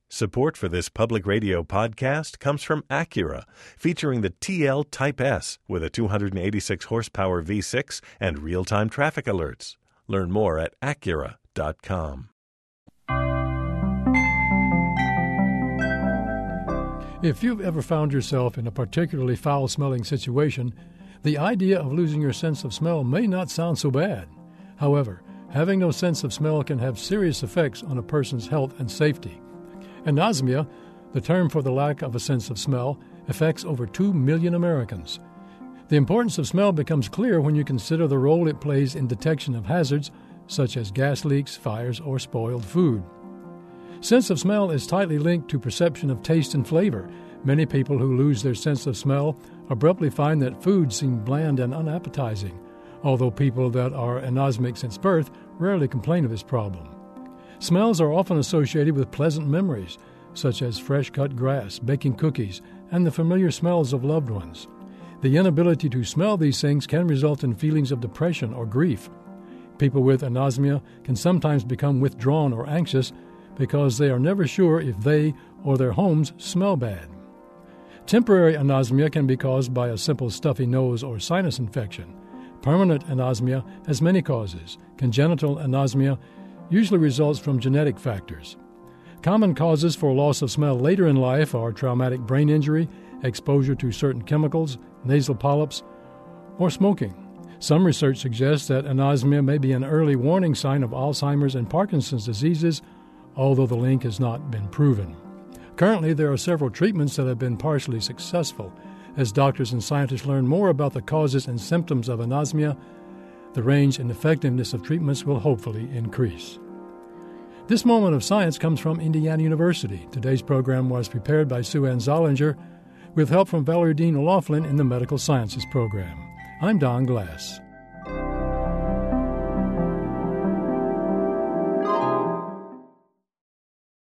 Support for this public radio podcast comes from Acura, featuring the TL Type S with a 286 horsepower V6 and real-time traffic alerts. Learn more at Acura.com. If you've ever found yourself in a particularly foul-smelling situation, the idea of losing your sense of smell may not sound so bad. However, having no sense of smell can have serious effects on a person's health and safety. Anosmia, the term for the lack of a sense of smell, affects over 2 million Americans. The importance of smell becomes clear when you consider the role it plays in detection of hazards such as gas leaks, fires, or spoiled food. Sense of smell is tightly linked to perception of taste and flavor. Many people who lose their sense of smell abruptly find that food seems bland and unappetizing, although people that are anosmic since birth rarely complain of this problem. Smells are often associated with pleasant memories, such as fresh-cut grass, baking cookies, and the familiar smells of loved ones. The inability to smell these things can result in feelings of depression or grief. People with anosmia can sometimes become withdrawn or anxious because they are never sure if they or their homes smell bad. Temporary anosmia can be caused by a simple stuffy nose or sinus infection. Permanent anosmia has many causes. Congenital anosmia usually results from genetic factors. Common causes for loss of smell later in life are traumatic brain injury, exposure to certain chemicals, nasal polyps, or smoking. Some research suggests that anosmia may be an early warning sign of Alzheimer's and Parkinson's diseases, although the link has not been proven. Currently, there are several treatments that have been partially successful. As doctors and scientists learn more about the causes and symptoms of anosmia, the range and effectiveness of treatments will hopefully increase. This moment of science comes from Indiana University. Today's program was prepared by Sue Ann Zollinger with help from Valerie Dean O'Loughlin in the Medical Sciences program. I'm Don Glass.